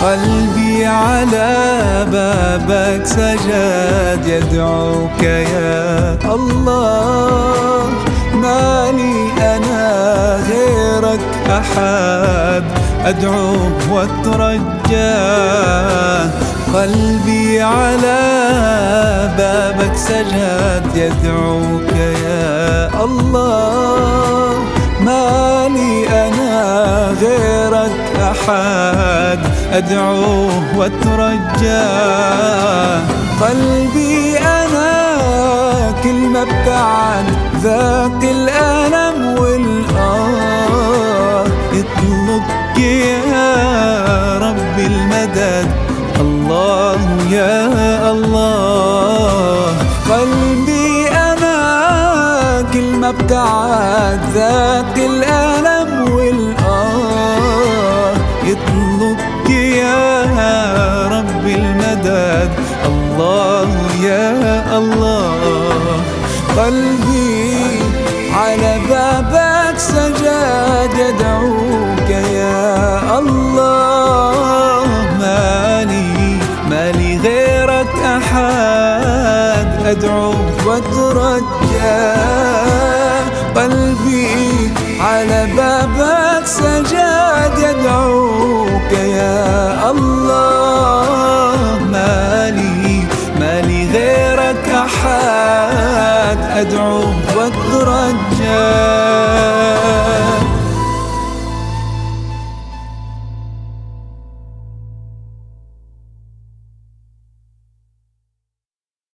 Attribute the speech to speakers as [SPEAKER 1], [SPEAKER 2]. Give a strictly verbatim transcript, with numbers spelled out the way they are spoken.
[SPEAKER 1] قلبي على بابك سجد يدعوك يا الله. ما لي أنا غيرك أحد أدعوه وأترجاه. قلبي على بابك سجد يدعوك يا الله. ما لي أنا غيرك أحد أدعوه وأترجاه. قلبي أنا كل ما ابتعد ذاق الألم والآه يطلبك يا رب المدد الله يا الله. قلبي أنا كل ما ابتعد ذاق الألم والآه يطلبك يا رب المدد الله يا الله. قلبي على بابك سجد يدعوك يا الله. مالي مالي غيرك أحد أدعوه وأترجاه. قلبي على بابك سجد يدعوك يا الله.